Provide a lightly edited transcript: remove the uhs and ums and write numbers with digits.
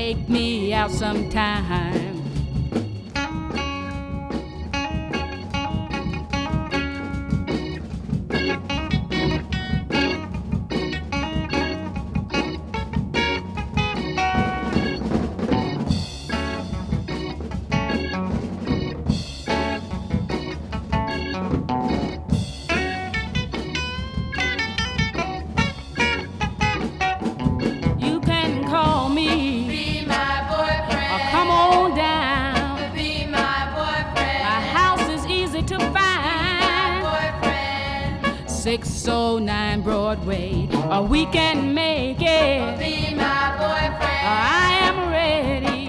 take me out sometime. You can call me, Be my boyfriend. come on down. Be my boyfriend. My house is easy to find. Boyfriend. 609 Broadway, we can make it. Be my boyfriend. I am ready.